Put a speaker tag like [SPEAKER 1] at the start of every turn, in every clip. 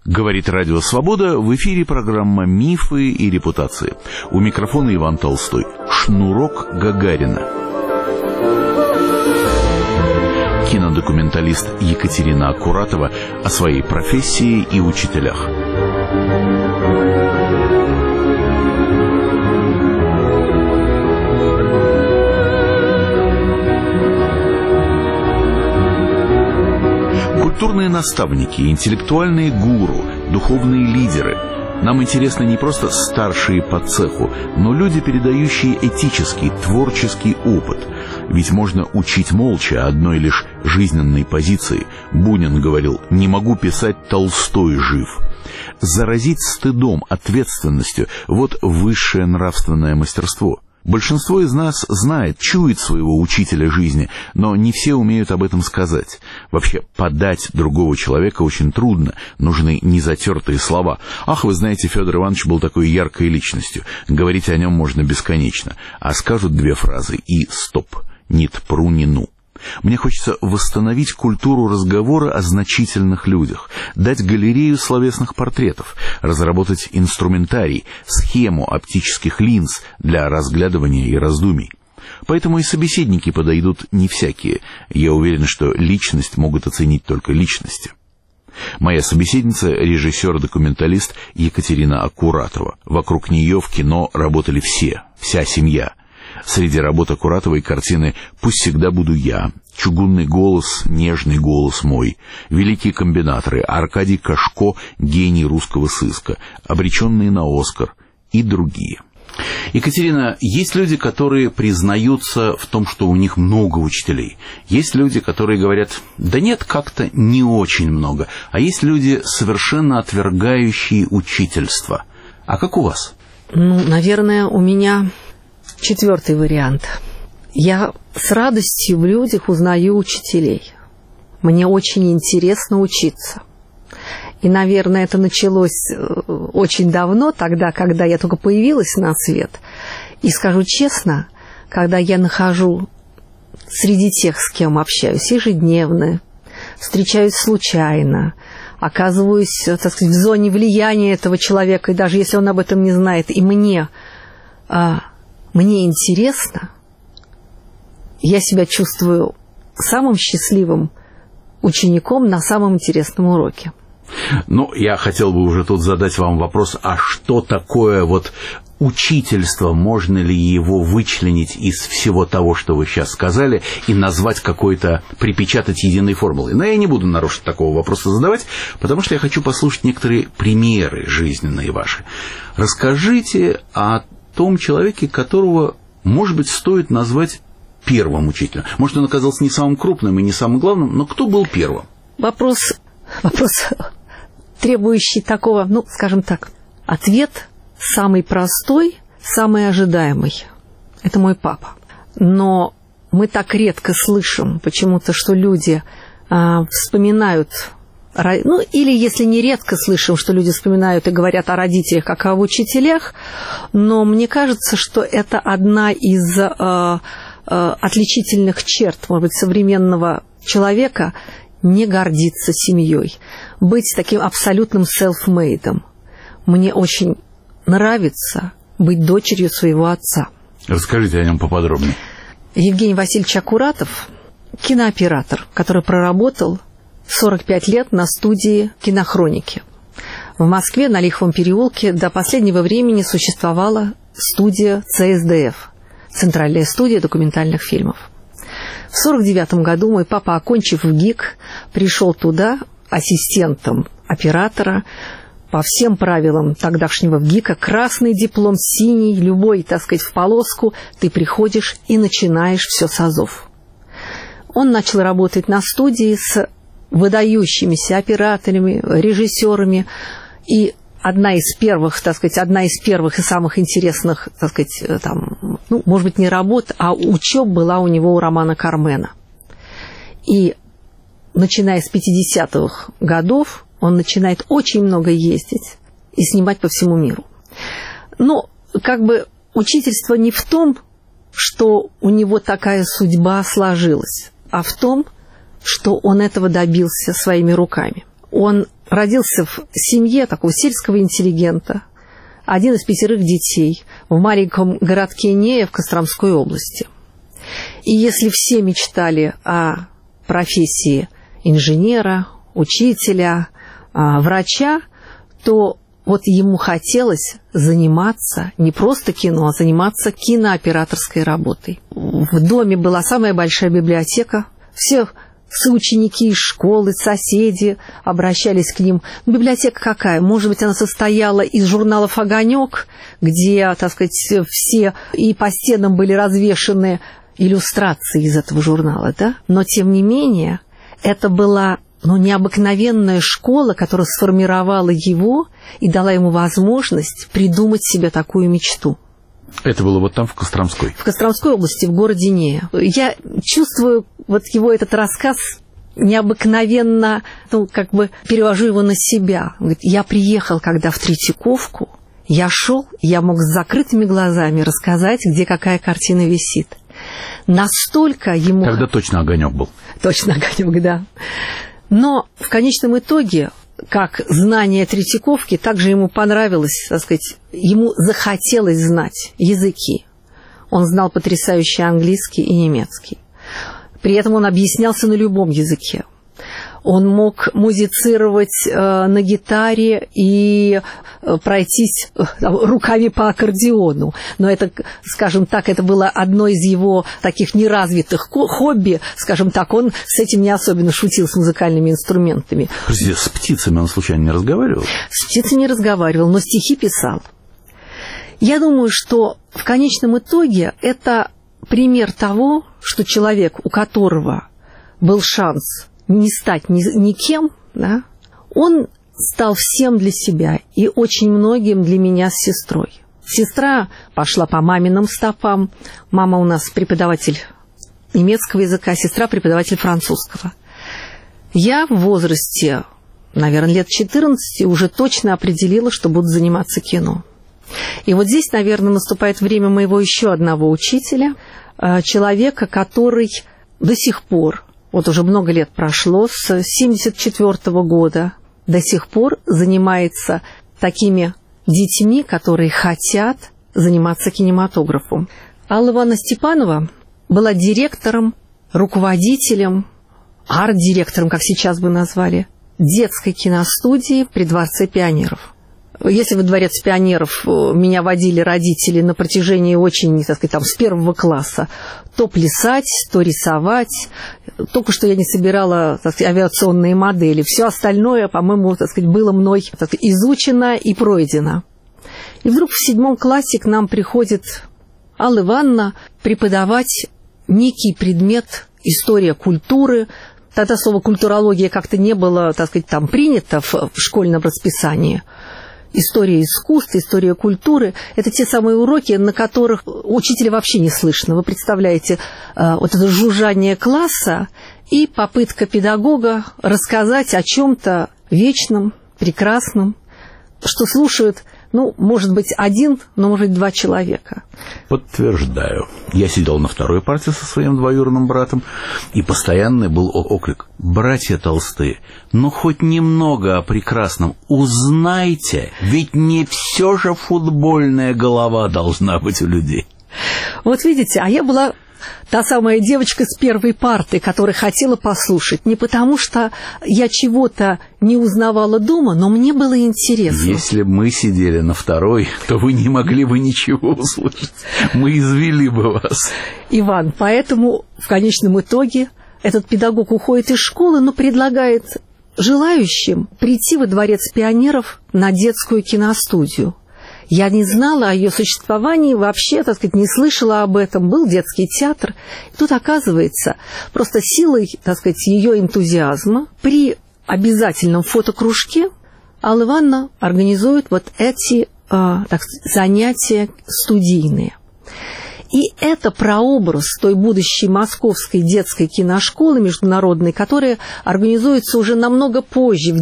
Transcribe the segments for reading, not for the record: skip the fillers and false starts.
[SPEAKER 1] Говорит Радио Свобода, в эфире программа «Мифы и репутации». У микрофона Иван Толстой. Шнурок Гагарина. Кинодокументалист Екатерина Аккуратова о своей профессии и учителях. Культурные наставники, интеллектуальные гуру, духовные лидеры. Нам интересны не просто старшие по цеху, но люди, передающие этический, творческий опыт. Ведь можно учить молча одной лишь жизненной позиции. Бунин говорил: «Не могу писать, Толстой жив». Заразить стыдом, ответственностью – вот высшее нравственное мастерство. Большинство из нас знает, чует своего учителя жизни, но не все умеют об этом сказать. Вообще, подать другого человека очень трудно, нужны незатертые слова. Ах, вы знаете, Федор Иванович был такой яркой личностью, говорить о нем можно бесконечно, а скажут две фразы и стоп, ни тпру, ни ну. Мне хочется восстановить культуру разговора о значительных людях, дать галерею словесных портретов, разработать инструментарий, схему оптических линз для разглядывания и раздумий. Поэтому и собеседники подойдут не всякие. Я уверен, что личность могут оценить только личности. Моя собеседница — режиссер-документалист Екатерина Аккуратова. Вокруг нее в кино работали все, вся семья. Среди работ Аккуратовой картины «Пусть всегда буду я», «Чугунный голос», «Нежный голос мой», «Великие комбинаторы», Аркадий Кашко, гений русского сыска, «Обреченные на Оскар» и другие. Екатерина, есть люди, которые признаются в том, что у них много учителей. Есть люди, которые говорят: да нет, как-то не очень много. А есть люди, совершенно отвергающие учительство. А как у вас?
[SPEAKER 2] Наверное, у меня четвертый вариант. Я с радостью в людях узнаю учителей. Мне очень интересно учиться. И, наверное, это началось очень давно, тогда, когда я только появилась на свет. И скажу честно, когда я нахожу среди тех, с кем общаюсь ежедневно, встречаюсь случайно, оказываюсь, так сказать, в зоне влияния этого человека, и даже если он об этом не знает, и мне интересно, я себя чувствую самым счастливым учеником на самом интересном уроке.
[SPEAKER 1] Я хотел бы уже тут задать вам вопрос, а что такое учительство? Можно ли его вычленить из всего того, что вы сейчас сказали, и назвать какой-то, припечатать единой формулой? Но я не буду нарочно такого вопроса задавать, потому что я хочу послушать некоторые примеры жизненные ваши. Расскажите о том человеке, которого, может быть, стоит назвать первым учителем. Может, он оказался не самым крупным и не самым главным, но кто был первым?
[SPEAKER 2] Вопрос требующий такого, скажем так, ответ самый простой, самый ожидаемый. Это мой папа. Но мы так редко слышим почему-то, что люди вспоминают, или если не редко слышим, что люди вспоминают и говорят о родителях, как о учителях, но мне кажется, что это одна из отличительных черт, может быть, современного человека — не гордиться семьей, быть таким абсолютным селф-мейдом. Мне очень нравится быть дочерью своего отца.
[SPEAKER 1] Расскажите о нем поподробнее.
[SPEAKER 2] Евгений Васильевич Аккуратов – кинооператор, который проработал 45 лет на студии «Кинохроники». В Москве на Лиховом переулке до последнего времени существовала студия ЦСДФ – Центральная студия документальных фильмов. В 1949 году мой папа, окончив ВГИК, пришел туда ассистентом оператора по всем правилам тогдашнего ВГИКа. Красный диплом, синий, любой, так сказать, в полоску. Ты приходишь и начинаешь все с азов. Он начал работать на студии с выдающимися операторами, режиссерами. И одна из первых и самых интересных, так сказать, может быть, не работ, а учеб была у него у Романа Кармена. И начиная с 50-х годов он начинает очень много ездить и снимать по всему миру. Но учительство не в том, что у него такая судьба сложилась, а в том, что он этого добился своими руками. Он родился в семье такого сельского интеллигента, один из 5 детей, в маленьком городке Нея в Костромской области. И если все мечтали о профессии инженера, учителя, врача, то вот ему хотелось заниматься не просто кино, а заниматься кинооператорской работой. В доме была самая большая библиотека, все соученики из школы, соседи обращались к ним. Библиотека какая? Может быть, она состояла из журналов «Огонек», где, так сказать, все и по стенам были развешаны иллюстрации из этого журнала, да? Но, тем не менее, это была необыкновенная школа, которая сформировала его и дала ему возможность придумать себе такую мечту.
[SPEAKER 1] Это было вот там, в Костромской? В
[SPEAKER 2] Костромской области, в городе Нея. Я чувствую вот его этот рассказ необыкновенно, перевожу его на себя. Он говорит, я приехал, когда в Третьяковку, я шел, я мог с закрытыми глазами рассказать, где какая картина висит. Настолько ему...
[SPEAKER 1] Тогда точно «Огонек» был.
[SPEAKER 2] Точно «Огонек», да. Но в конечном итоге, как знание Третьяковки, также ему понравилось, так сказать, ему захотелось знать языки. Он знал потрясающий английский и немецкий. При этом он объяснялся на любом языке. Он мог музицировать на гитаре и пройтись руками по аккордеону. Но это, скажем так, это было одно из его таких неразвитых хобби. Скажем так, он с этим не особенно шутил, с музыкальными инструментами.
[SPEAKER 1] Подожди, с птицами он случайно не разговаривал?
[SPEAKER 2] С птицами не разговаривал, но стихи писал. Я думаю, что в конечном итоге это пример того, что человек, у которого был шанс не стать никем, да, он стал всем для себя и очень многим для меня с сестрой. Сестра пошла по маминым стопам. Мама у нас преподаватель немецкого языка, сестра преподаватель французского. Я в возрасте, наверное, лет 14 уже точно определила, что буду заниматься кино. И вот здесь, наверное, наступает время моего еще одного учителя, человека, который до сих пор, вот уже много лет прошло, с 1974 года до сих пор занимается такими детьми, которые хотят заниматься кинематографом. Алла Ивановна Степанова была директором, руководителем, арт-директором, как сейчас бы назвали, детской киностудии при Дворце пионеров. Если во Дворец пионеров меня водили родители на протяжении очень, так сказать, там, с 1 класса, то плясать, то рисовать. Только что я не собирала, так сказать, авиационные модели. Все остальное, по-моему, так сказать, было мной, так сказать, изучено и пройдено. И вдруг в 7 классе к нам приходит Алла Ивановна преподавать некий предмет «История культуры». Тогда слово «культурология» как-то не было, так сказать, там принято в школьном расписании. История искусства, история культуры – это те самые уроки, на которых учителя вообще не слышно. Вы представляете, вот это жужжание класса и попытка педагога рассказать о чем-то вечном, прекрасном, что слушают, может быть, 1, но, может быть, 2 человека.
[SPEAKER 1] Подтверждаю. Я сидел на второй парте со своим двоюродным братом, и постоянный был оклик: «Братья толстые, хоть немного о прекрасном узнайте, ведь не все же футбольная голова должна быть у людей».
[SPEAKER 2] Вот видите, а я была та самая девочка с первой парты, которая хотела послушать. Не потому, что я чего-то не узнавала дома, но мне было интересно.
[SPEAKER 1] Если бы мы сидели на второй, то вы не могли бы ничего услышать. Мы извели бы вас.
[SPEAKER 2] Иван, поэтому в конечном итоге этот педагог уходит из школы, но предлагает желающим прийти во Дворец пионеров на детскую киностудию. Я не знала о ее существовании, вообще, так сказать, не слышала об этом. Был детский театр. И тут, оказывается, просто силой, так сказать, ее энтузиазма при обязательном фотокружке Алла Ивановна организует вот эти занятия студийные. И это прообраз той будущей московской детской киношколы международной, которая организуется уже намного позже, в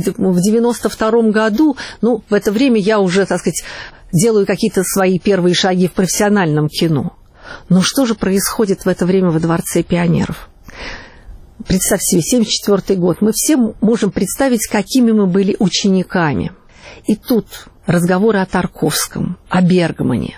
[SPEAKER 2] 1992 году. В это время я уже, так сказать, делаю какие-то свои первые шаги в профессиональном кино. Но что же происходит в это время во Дворце пионеров? представьте себе, 1974 год, мы все можем представить, какими мы были учениками. И тут разговоры о Тарковском, о Бергмане,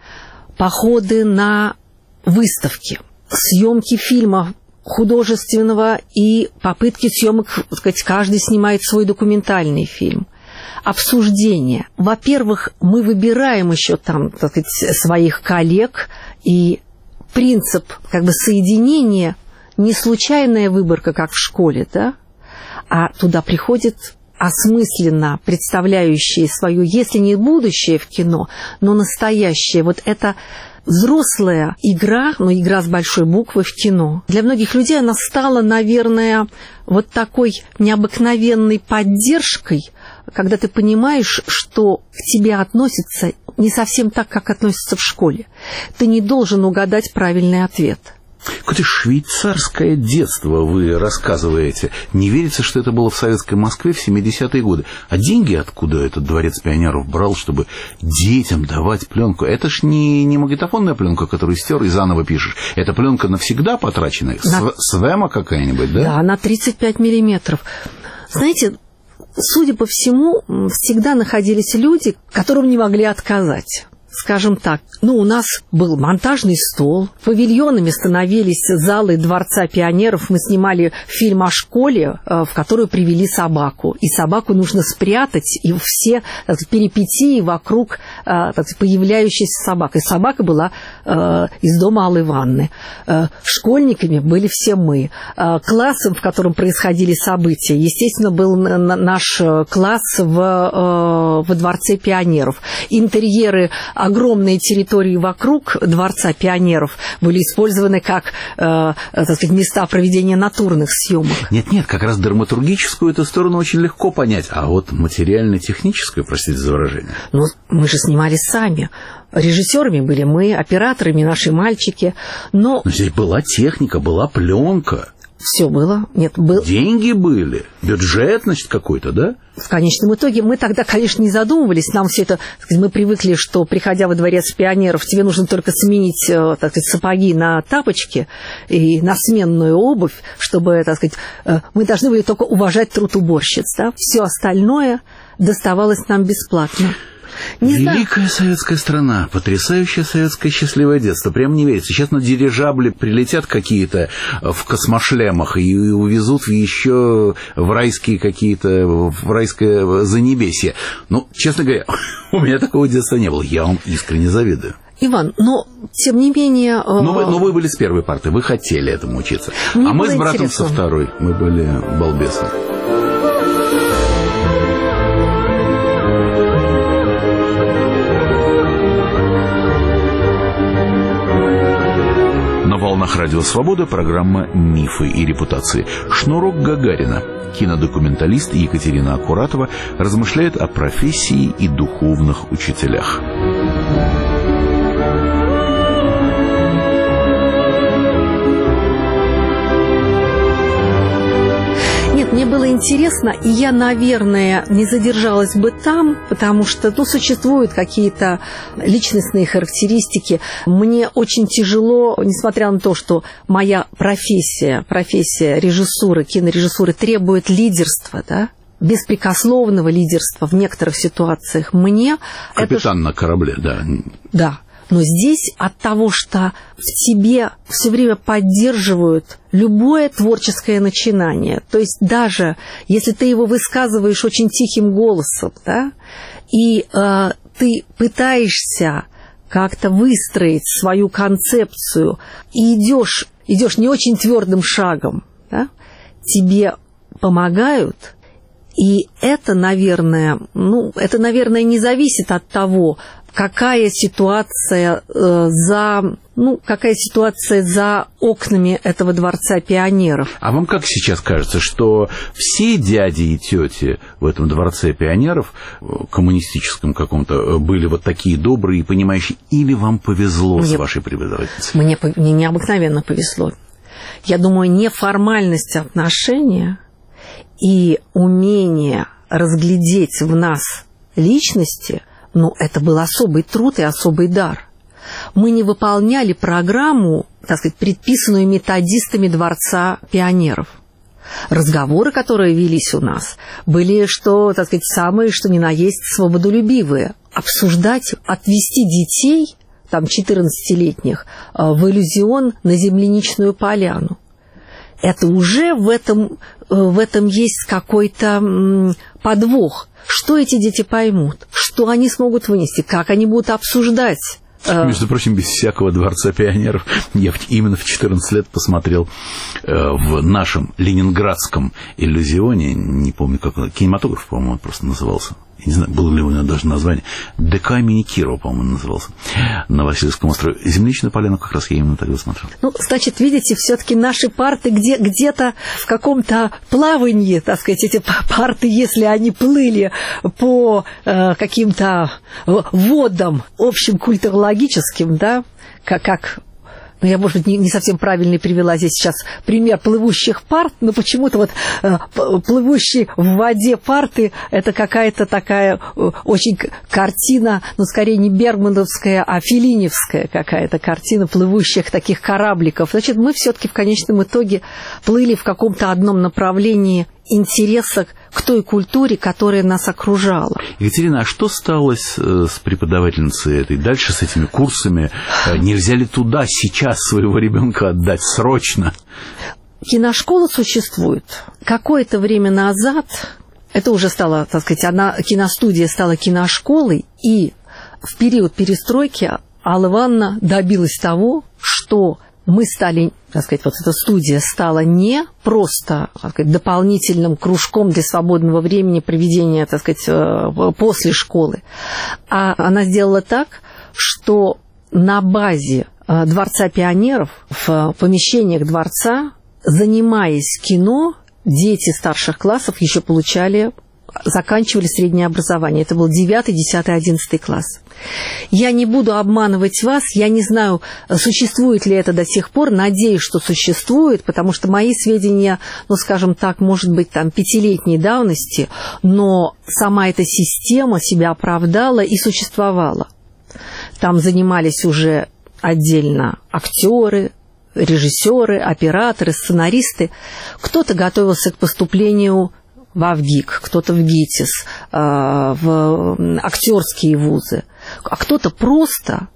[SPEAKER 2] походы на выставки, съемки фильма художественного и попытки съемок, так сказать, каждый снимает свой документальный фильм. Обсуждение. Во-первых, мы выбираем еще там, так сказать, своих коллег, и принцип как бы соединения не случайная выборка, как в школе, да, а туда приходят осмысленно представляющие свое, если не будущее в кино, но настоящее. Вот это взрослая игра, но игра с большой буквы в кино. Для многих людей она стала, наверное, вот такой необыкновенной поддержкой, когда ты понимаешь, что к тебе относятся не совсем так, как относятся в школе. Ты не должен угадать правильный ответ.
[SPEAKER 1] Какое-то швейцарское детство вы рассказываете. Не верится, что это было в советской Москве в 70-е годы. А деньги откуда этот дворец пионеров брал, чтобы детям давать пленку? Это ж не магнитофонная пленка, которую стер и заново пишешь. Это пленка навсегда потраченная? Свема какая-нибудь, да?
[SPEAKER 2] Да, на 35 миллиметров. Знаете, судя по всему, всегда находились люди, которым не могли отказать. Скажем так, у нас был монтажный стол, павильонами становились залы Дворца пионеров. Мы снимали фильм о школе, в которую привели собаку. И собаку нужно спрятать, и все перипетии вокруг появляющейся собак. И собака была из дома Аллы Ивановны. Школьниками были все мы. Классом, в котором происходили события, естественно, был наш класс во Дворце пионеров. Интерьеры, огромные территории вокруг Дворца пионеров были использованы как, так сказать, места проведения натурных съемок.
[SPEAKER 1] Нет, как раз драматургическую эту сторону очень легко понять, а вот материально-техническую, простите за выражение.
[SPEAKER 2] Мы же снимали сами. Режиссерами были мы, операторами наши мальчики, но
[SPEAKER 1] здесь была техника, была пленка.
[SPEAKER 2] Все было.
[SPEAKER 1] Деньги были. Бюджет, значит, какой-то, да?
[SPEAKER 2] В конечном итоге мы тогда, конечно, не задумывались. Нам все это... Мы привыкли, что, приходя во Дворец пионеров, тебе нужно только сменить, так сказать, сапоги на тапочки и на сменную обувь, чтобы, так сказать... Мы должны были только уважать труд уборщиц, да? Все остальное доставалось нам бесплатно.
[SPEAKER 1] Великая советская страна, потрясающее советское счастливое детство. Прям не верится. Сейчас на дирижабле прилетят какие-то в космошлемах и увезут еще в райские какие-то, в райское занебесье. Честно говоря, у меня такого детства не было. Я вам искренне завидую.
[SPEAKER 2] Иван, но тем не менее...
[SPEAKER 1] Но вы были с первой парты, вы хотели этому учиться.
[SPEAKER 2] Мне
[SPEAKER 1] мы с братом
[SPEAKER 2] интересно.
[SPEAKER 1] Со второй. Мы были балбесы. На волнах Радио Свобода программа «Мифы и репутации». Шнурок Гагарина. Кинодокументалист Екатерина Аккуратова размышляет о профессии и духовных учителях.
[SPEAKER 2] Мне было интересно, и я, наверное, не задержалась бы там, потому что, существуют какие-то личностные характеристики. Мне очень тяжело, несмотря на то, что моя профессия режиссуры, кинорежиссуры требует лидерства, да, беспрекословного лидерства в некоторых ситуациях.
[SPEAKER 1] Капитан на корабле, да.
[SPEAKER 2] Да. Но здесь от того, что в тебе все время поддерживают любое творческое начинание, то есть даже если ты его высказываешь очень тихим голосом, да, и ты пытаешься как-то выстроить свою концепцию и идешь не очень твердым шагом, да, тебе помогают. И это, наверное, не зависит от того, какая ситуация за окнами этого Дворца пионеров.
[SPEAKER 1] А вам как сейчас кажется, что все дяди и тети в этом Дворце пионеров, коммунистическом каком-то, были вот такие добрые и понимающие, или вам повезло с вашей преподавательницей?
[SPEAKER 2] Мне необыкновенно повезло. Я думаю, неформальность отношения и умение разглядеть в нас личности, это был особый труд и особый дар. Мы не выполняли программу так сказать, предписанную методистами Дворца пионеров. Разговоры, которые велись у нас, были, что, так сказать, самые, что ни на есть, свободолюбивые. Обсуждать, отвести детей, там, 14-летних, в иллюзион на земляничную поляну. Это уже в этом есть какой-то подвох. Что эти дети поймут? Что они смогут вынести? Как они будут обсуждать?
[SPEAKER 1] Между прочим, без всякого Дворца пионеров я именно в 14 лет посмотрел в нашем ленинградском иллюзионе, не помню, как кинематограф, по-моему, он просто назывался. Я не знаю, было ли у него даже название. ДК имени Кирова, по-моему, назывался. На Васильевском острове. «Земляничную поляну» как раз я именно тогда смотрел.
[SPEAKER 2] Ну, значит, видите, все-таки наши парты где-то в каком-то плавании, так сказать, эти парты, если они плыли по каким-то водам общим культурологическим, да, как ну, я, может быть, не совсем правильно привела здесь сейчас пример плывущих парт, но почему-то вот плывущие в воде парты – это какая-то такая очень картина, ну, скорее не бергмановская, а феллиневская какая-то картина плывущих таких корабликов. Значит, мы все-таки в конечном итоге плыли в каком-то одном направлении интереса к той культуре, которая нас окружала.
[SPEAKER 1] Екатерина, а что стало с преподавательницей этой? Дальше с этими курсами? Нельзя ли туда сейчас своего ребенка отдать срочно?
[SPEAKER 2] Киношкола существует. Какое-то время назад, это уже стало, так сказать, киностудия стала киношколой, и в период перестройки Алла Ивановна добилась того, что мы стали, так сказать, вот эта студия стала не просто, так сказать, дополнительным кружком для свободного времени проведения, так сказать, после школы, а она сделала так, что на базе Дворца пионеров, в помещениях дворца, занимаясь кино, дети старших классов еще заканчивали среднее образование. Это был 9, 10, 11 класс. Я не буду обманывать вас, я не знаю, существует ли это до сих пор, надеюсь, что существует, потому что мои сведения, ну, скажем так, может быть, там, 5-летней давности, но сама эта система себя оправдала и существовала. Там занимались уже отдельно актеры, режиссеры, операторы, сценаристы. Кто-то готовился к поступлению в АВГИК, кто-то в ГИТИС, в актерские вузы, а кто-то просто,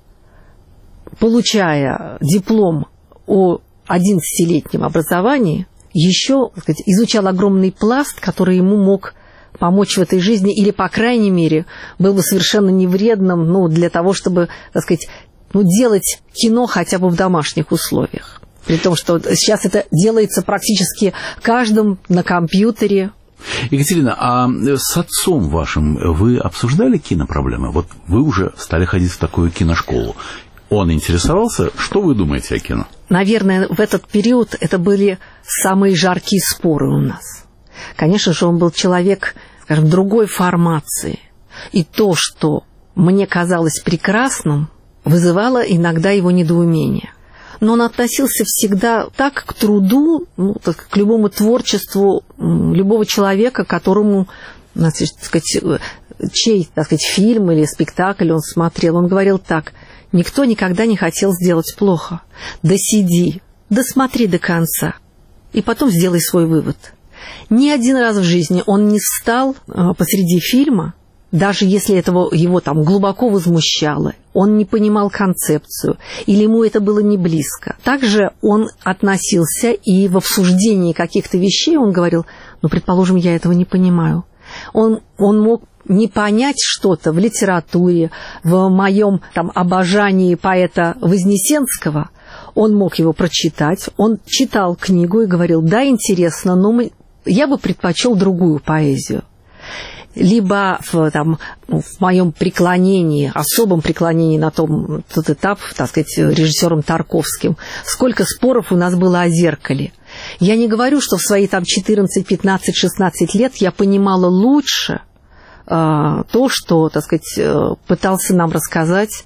[SPEAKER 2] получая диплом о 11-летнем образовании, еще, так сказать, изучал огромный пласт, который ему мог помочь в этой жизни, или, по крайней мере, был бы совершенно невредным, ну, для того, чтобы, так сказать, ну, делать кино хотя бы в домашних условиях. При том, что сейчас это делается практически каждым на компьютере.
[SPEAKER 1] Екатерина, а с отцом вашим вы обсуждали кинопроблемы? Вот вы уже стали ходить в такую киношколу. Он интересовался? Что вы думаете о кино?
[SPEAKER 2] Наверное, в этот период это были самые жаркие споры у нас. Конечно же, он был человек, скажем, другой формации. И то, что мне казалось прекрасным, вызывало иногда его недоумение. Но он относился всегда так к труду, ну, к любому творчеству любого человека, которому, так сказать, чей, так сказать, фильм или спектакль он смотрел. Он говорил так: никто никогда не хотел сделать плохо. Досиди, досмотри до конца, и потом сделай свой вывод. Ни один раз в жизни он не встал посреди фильма, даже если его там глубоко возмущало, он не понимал концепцию, или ему это было не близко. Также он относился и в обсуждении каких-то вещей, он говорил: ну, предположим, я этого не понимаю. Он мог не понять что-то в литературе, в моем там обожании поэта Вознесенского, он мог его прочитать, он читал книгу и говорил: да, интересно, но я бы предпочел другую поэзию. Либо в моем преклонении, особом преклонении на тот этап, так сказать, режиссером Тарковским, сколько споров у нас было о зеркале. Я не говорю, что в свои там 14, 15, 16 лет я понимала лучше то, что, так сказать, пытался нам рассказать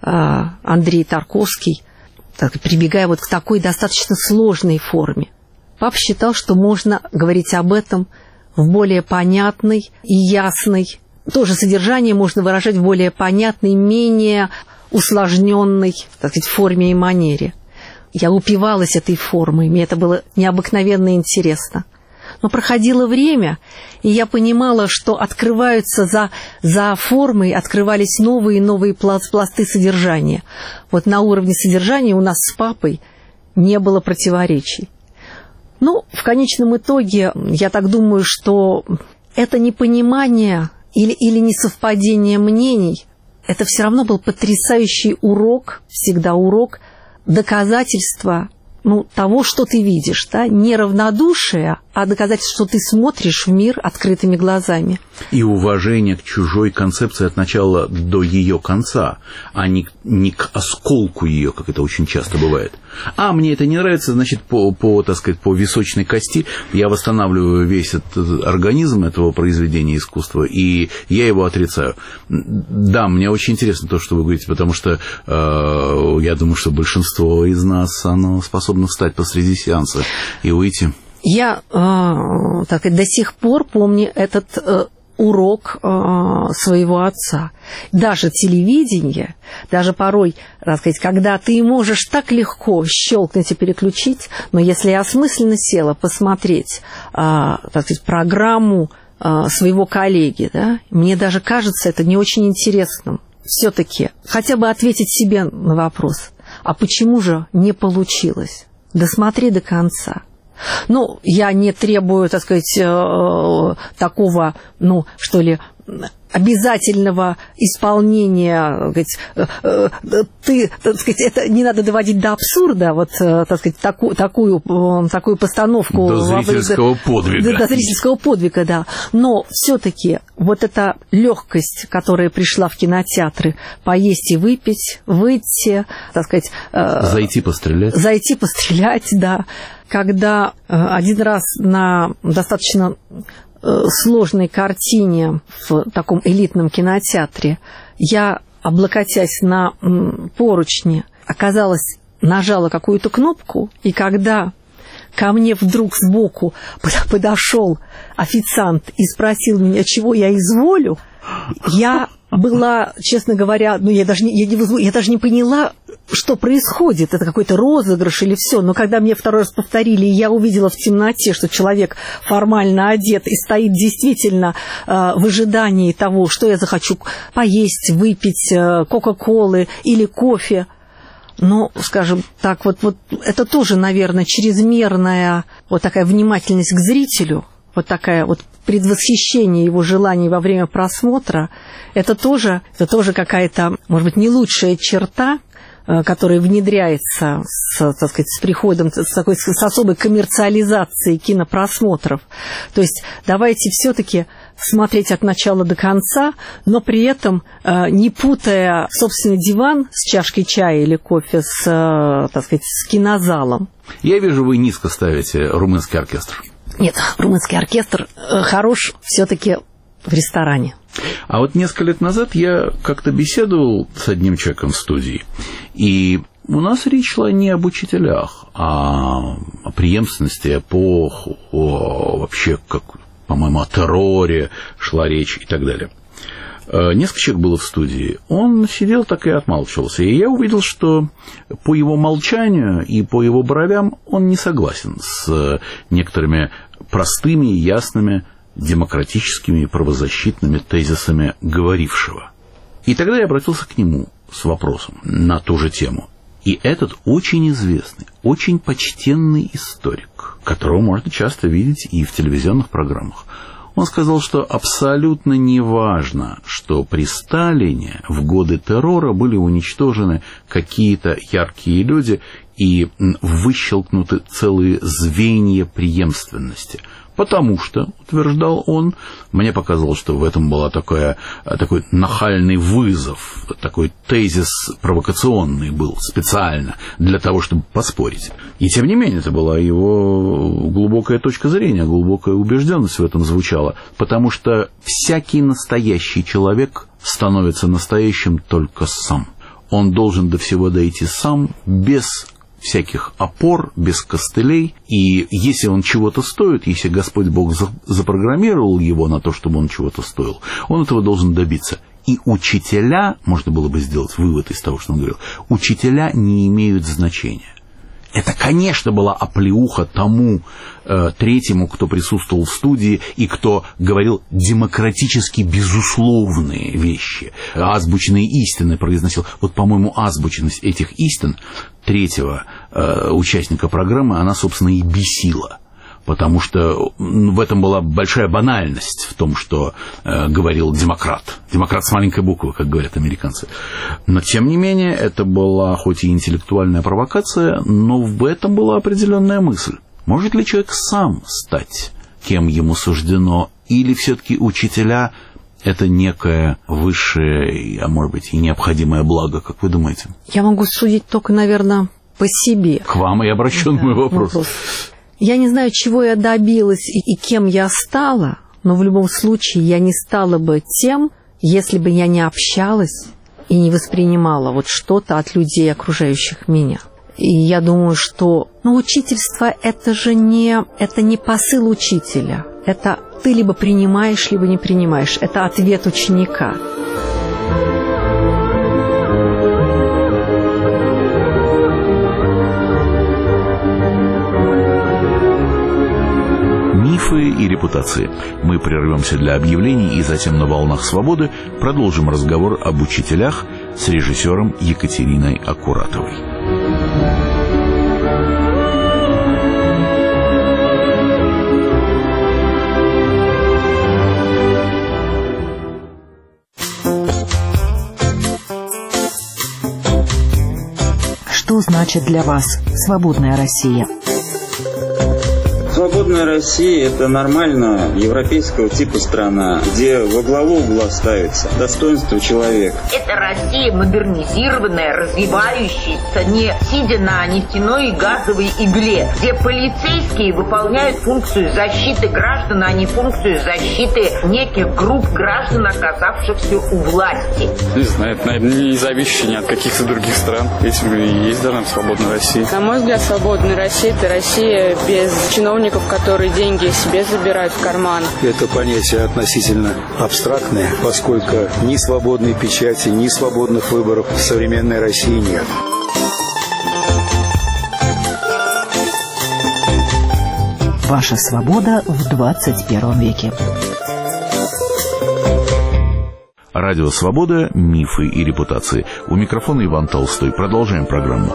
[SPEAKER 2] Андрей Тарковский, так, прибегая вот к такой достаточно сложной форме. Папа считал, что можно говорить об этом в более понятной и ясной, тоже содержание можно выражать в более понятной, менее усложненной, так сказать, форме и манере. я упивалась этой формой, мне это было необыкновенно интересно. Но проходило время, и я понимала, что открываются за формой, открывались новые и новые пласты содержания. Вот на уровне содержания у нас с папой не было противоречий. Ну, в конечном итоге, я так думаю, что это непонимание или несовпадение мнений, это все равно был потрясающий урок, всегда урок, доказательства того, что ты видишь, да? Не равнодушие, а доказательство, что ты смотришь в мир открытыми глазами.
[SPEAKER 1] И уважение к чужой концепции от начала до ее конца, а не к осколку ее, как это очень часто бывает. А мне это не нравится, значит, по височной кости я восстанавливаю весь этот организм этого произведения искусства, и я его отрицаю. Да, мне очень интересно то, что вы говорите, потому что я думаю, что большинство из нас, оно способно встать посреди сеанса и уйти.
[SPEAKER 2] Я до сих пор помню этот урок своего отца. Даже телевидение, даже порой, когда ты можешь так легко щелкнуть и переключить, но если я осмысленно села посмотреть, программу своего коллеги, да, мне даже кажется это не очень интересным. Все-таки хотя бы ответить себе на вопрос, а почему же не получилось? Досмотри до конца. Я не требую, такого, обязательного исполнения, это не надо доводить до абсурда, такую постановку.
[SPEAKER 1] До зрительского подвига.
[SPEAKER 2] До зрительского подвига, да. Но все-таки вот эта легкость, которая пришла в кинотеатры, поесть и выпить, выйти,
[SPEAKER 1] зайти пострелять.
[SPEAKER 2] Зайти пострелять, да. Когда один раз на достаточно сложной картине в таком элитном кинотеатре я, облокотясь на поручни, нажала какую-то кнопку, и когда ко мне вдруг сбоку подошел официант и спросил меня, чего я изволю, я была, честно говоря, я даже не поняла, что происходит, это какой-то розыгрыш или все. Но когда мне второй раз повторили, и я увидела в темноте, что человек формально одет и стоит действительно в ожидании того, что я захочу поесть, выпить кока-колы или кофе, скажем так, вот это тоже, наверное, чрезмерная такая внимательность к зрителю, такая предвосхищение его желаний во время просмотра, это тоже какая-то, может быть, не лучшая черта, которая внедряется с приходом, с особой коммерциализацией кинопросмотров. То есть давайте все-таки смотреть от начала до конца, но при этом не путая собственный диван с чашкой чая или кофе с кинозалом.
[SPEAKER 1] Я вижу, вы низко ставите румынский оркестр.
[SPEAKER 2] Нет, румынский оркестр хорош все-таки в ресторане.
[SPEAKER 1] А несколько лет назад я как-то беседовал с одним человеком в студии, и у нас речь шла не об учителях, а о преемственности эпох, вообще, по-моему, о терроре шла речь и так далее. Несколько человек было в студии, он сидел так и отмалчивался, и я увидел, что по его молчанию и по его бровям он не согласен с некоторыми простыми и ясными демократическими и правозащитными тезисами говорившего. И тогда я обратился к нему с вопросом на ту же тему. И этот очень известный, очень почтенный историк, которого можно часто видеть и в телевизионных программах, он сказал, что абсолютно не важно, что при Сталине в годы террора были уничтожены какие-то яркие люди и выщелкнуты целые звенья преемственности. Потому что, утверждал он, мне показалось, что в этом был такой нахальный вызов, такой тезис провокационный был специально для того, чтобы поспорить. И тем не менее, это была его глубокая точка зрения, глубокая убежденность в этом звучала, потому что всякий настоящий человек становится настоящим только сам. Он должен до всего дойти сам, без всяких опор, без костылей, и если он чего-то стоит, если Господь Бог запрограммировал его на то, чтобы он чего-то стоил, он этого должен добиться. И учителя, можно было бы сделать вывод из того, что он говорил, учителя не имеют значения. Это, конечно, была оплеуха тому третьему, кто присутствовал в студии и кто говорил демократически безусловные вещи, азбучные истины произносил. Вот, по-моему, азбучность этих истин третьего участника программы, она, собственно, и бесила. Потому что в этом была большая банальность в том, что говорил демократ. Демократ с маленькой буквы, как говорят американцы. Но, тем не менее, это была хоть и интеллектуальная провокация, но в этом была определенная мысль. Может ли человек сам стать, кем ему суждено, или все-таки учителя – это некое высшее, а может быть и необходимое благо, как вы думаете?
[SPEAKER 2] Я могу судить только, наверное, по себе.
[SPEAKER 1] К вам и обращен мой вопрос.
[SPEAKER 2] Я не знаю, чего я добилась и кем я стала, но в любом случае я не стала бы тем, если бы я не общалась и не воспринимала вот что-то от людей, окружающих меня. И я думаю, что учительство – это не посыл учителя. Это ты либо принимаешь, либо не принимаешь. Это ответ ученика.
[SPEAKER 1] Мифы и репутации. Мы прервемся для объявлений и затем на «Волнах свободы» продолжим разговор об учителях с режиссером Екатериной Акуратовой.
[SPEAKER 3] Что значит для вас свободная Россия?
[SPEAKER 4] Свободная Россия – это нормальная европейского типа страна, где во главу угла ставится достоинство человека.
[SPEAKER 5] Это Россия модернизированная, развивающаяся, не сидя на нефтяной и газовой игле, где полицейские выполняют функцию защиты граждан, а не функцию защиты неких групп граждан, оказавшихся у власти.
[SPEAKER 6] Не знаю, это, наверное, не зависящее ни от каких-то других стран. Этим и есть, да, нам свободная Россия.
[SPEAKER 7] На мой взгляд, свободная Россия – это Россия без чиновников, которые деньги себе забирают в карман.
[SPEAKER 8] Это понятие относительно абстрактное, поскольку ни свободной печати, ни свободных выборов в современной России нет.
[SPEAKER 3] Ваша свобода в 21 веке.
[SPEAKER 1] Радио «Свобода», мифы и репутации. У микрофона Иван Толстой. Продолжаем программу.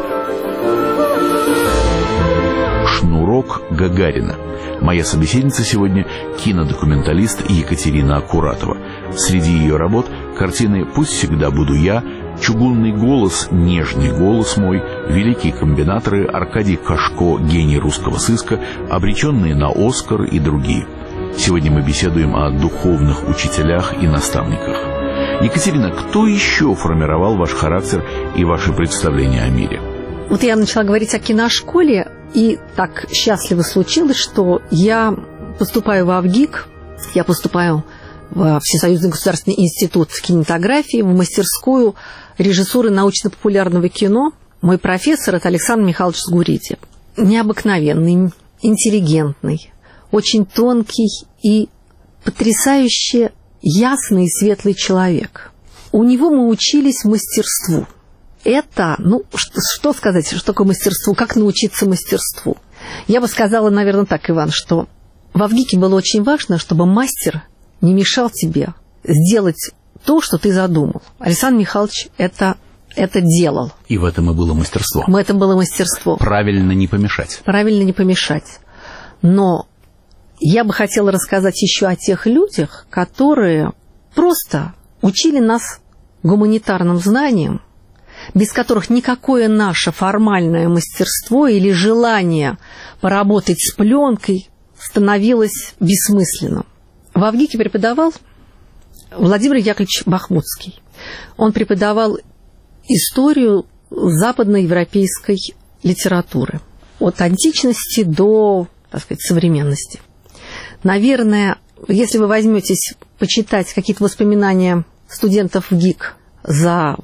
[SPEAKER 1] «Шнурок Гагарина». Моя собеседница сегодня – кинодокументалист Екатерина Акуратова. Среди ее работ – картины «Пусть всегда буду я», «Чугунный голос», «Нежный голос мой», «Великие комбинаторы», «Аркадий Кашко», «Гений русского сыска», «Обреченные на Оскар» и другие. Сегодня мы беседуем о духовных учителях и наставниках. Екатерина, кто еще формировал ваш характер и ваши представления о мире?
[SPEAKER 2] Вот я начала говорить о киношколе, и так счастливо случилось, что я поступаю в АВГИК, я поступаю в Всесоюзный государственный институт кинематографии, в мастерскую режиссуры научно-популярного кино. Мой профессор – это Александр Михайлович Сгуриди. Необыкновенный, интеллигентный, очень тонкий и потрясающе ясный и светлый человек. У него мы учились мастерству. Это, что сказать, что такое мастерство, как научиться мастерству? Я бы сказала, наверное, так, Иван, что в АВГИКе было очень важно, чтобы мастер не мешал тебе сделать то, что ты задумал. Александр Михайлович это делал.
[SPEAKER 1] И в этом и было мастерство.
[SPEAKER 2] В этом было мастерство.
[SPEAKER 1] Правильно не помешать.
[SPEAKER 2] Правильно не помешать. Но я бы хотела рассказать еще о тех людях, которые просто учили нас гуманитарным знаниям, без которых никакое наше формальное мастерство или желание поработать с пленкой становилось бессмысленным. В АВГИКе преподавал Владимир Яковлевич Бахмутский. Он преподавал историю западноевропейской литературы от античности до, так сказать, современности. Наверное, если вы возьметесь почитать какие-то воспоминания студентов ВГИК за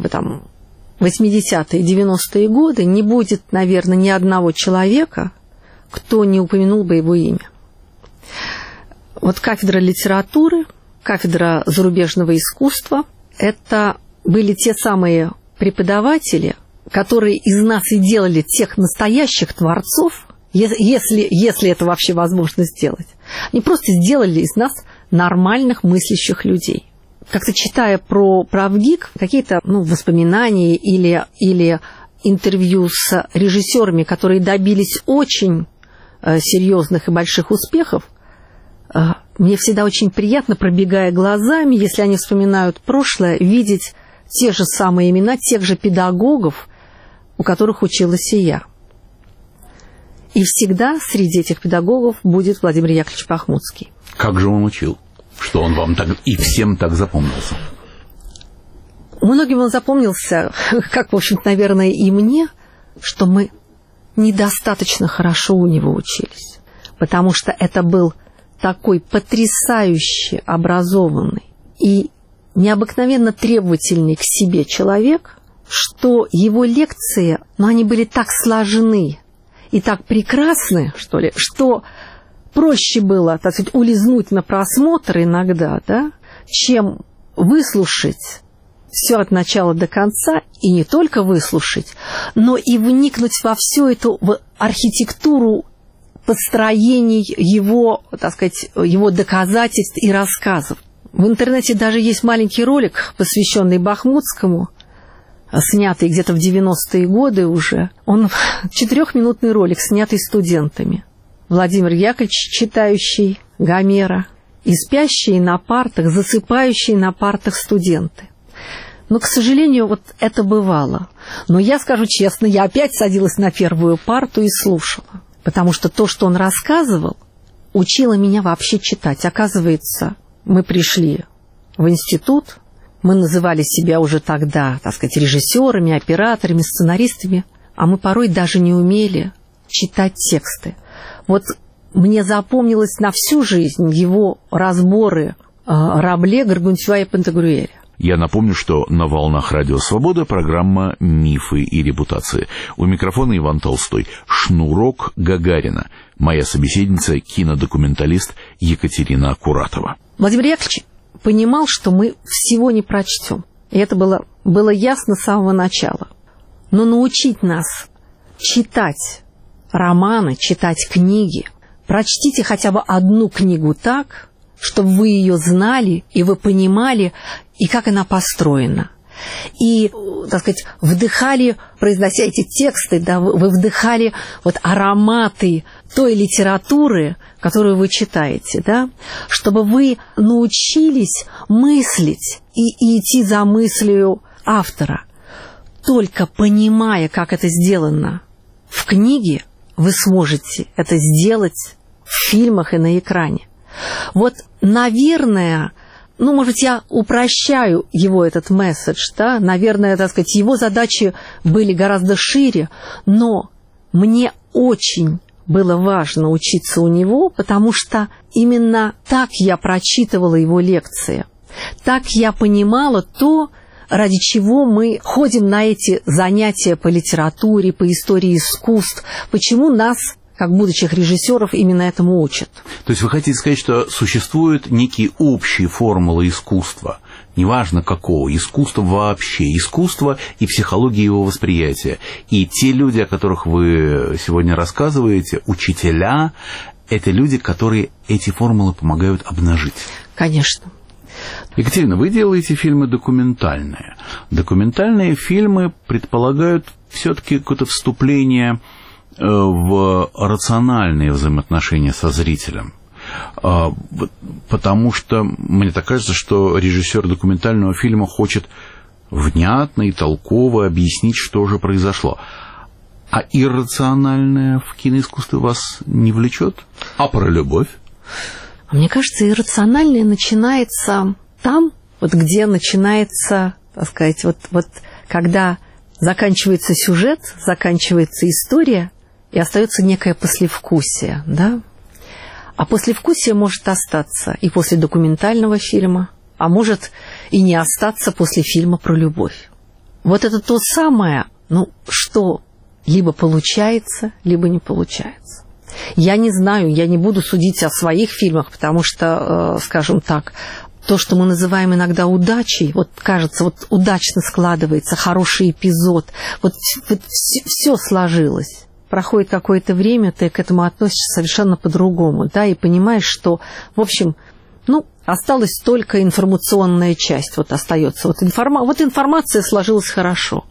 [SPEAKER 2] 80-е, 90-е годы, не будет, наверное, ни одного человека, кто не упомянул бы его имя. Вот кафедра литературы, кафедра зарубежного искусства – это были те самые преподаватели, которые из нас и делали тех настоящих творцов, если это вообще возможно сделать, они просто сделали из нас нормальных мыслящих людей. Как-то читая про ВГИК, какие-то воспоминания или интервью с режиссерами, которые добились очень серьезных и больших успехов, мне всегда очень приятно, пробегая глазами, если они вспоминают прошлое, видеть те же самые имена, тех же педагогов, у которых училась и я. И всегда среди этих педагогов будет Владимир Яковлевич Бахмутский.
[SPEAKER 1] Как же он учил? Что он вам так и всем так запомнился?
[SPEAKER 2] Многим он запомнился, как, в общем-то, наверное, и мне, что мы недостаточно хорошо у него учились. Потому что это был такой потрясающе образованный и необыкновенно требовательный к себе человек, что его лекции, они были так сложны и так прекрасны, что ли, что проще было, так сказать, улизнуть на просмотр иногда, да, чем выслушать все от начала до конца, и не только выслушать, но и вникнуть во всю эту архитектуру построений его, так сказать, его доказательств и рассказов. В интернете даже есть маленький ролик, посвященный Бахмутскому, снятый где-то в 90-е годы уже. Он 4-минутный ролик, снятый студентами. Владимир Яковлевич, читающий Гомера, и спящие на партах, засыпающие на партах студенты. Но, к сожалению, вот это бывало. Но я скажу честно, я опять садилась на первую парту и слушала. Потому что то, что он рассказывал, учило меня вообще читать. Оказывается, мы пришли в институт, мы называли себя уже тогда, так сказать, режиссерами, операторами, сценаристами, а мы порой даже не умели читать тексты. Вот мне запомнилось на всю жизнь его разборы Рабле, Гаргантюа и Пантагрюэля.
[SPEAKER 1] Я напомню, что на волнах Радио Свобода программа «Мифы и репутации». У микрофона Иван Толстой. Шнурок Гагарина. Моя собеседница — кинодокументалист Екатерина Акуратова.
[SPEAKER 2] Владимир Яковлевич понимал, что мы всего не прочтем. И это было ясно с самого начала. Но научить нас читать романы, читать книги, прочтите хотя бы одну книгу так, чтобы вы ее знали, и вы понимали, и как она построена. И, так сказать, вдыхали, произнося эти тексты, да, вы вдыхали вот ароматы той литературы, которую вы читаете, да, чтобы вы научились мыслить и идти за мыслью автора. Только понимая, как это сделано в книге, вы сможете это сделать в фильмах и на экране. Вот, наверное, может быть, я упрощаю его этот месседж, да, наверное, так сказать, его задачи были гораздо шире, но мне очень было важно учиться у него, потому что именно так я прочитывала его лекции, так я понимала то, ради чего мы ходим на эти занятия по литературе, по истории искусств, почему нас, как будущих режиссеров, именно этому учат.
[SPEAKER 1] То есть вы хотите сказать, что существуют некие общие формулы искусства, неважно какого, искусства вообще, искусство и психология его восприятия. И те люди, о которых вы сегодня рассказываете, учителя, это люди, которые эти формулы помогают обнажить.
[SPEAKER 2] Конечно.
[SPEAKER 1] Екатерина, вы делаете фильмы документальные. Документальные фильмы предполагают все-таки какое-то вступление в рациональные взаимоотношения со зрителем. Потому что мне так кажется, что режиссер документального фильма хочет внятно и толково объяснить, что же произошло. А иррациональное в киноискусстве вас не влечет? А про любовь?
[SPEAKER 2] Мне кажется, иррациональное начинается там, вот где начинается, так сказать, вот когда заканчивается сюжет, заканчивается история, и остается некое послевкусие, да? А послевкусие может остаться и после документального фильма, а может и не остаться после фильма про любовь. Вот это то самое, что либо получается, либо не получается. Я не знаю, я не буду судить о своих фильмах, потому что, скажем так, то, что мы называем иногда удачей, вот кажется, вот удачно складывается, хороший эпизод, вот все сложилось. Проходит какое-то время, ты к этому относишься совершенно по-другому, да, и понимаешь, что, в общем, осталась только информационная часть, вот остается. Вот информация сложилась хорошо.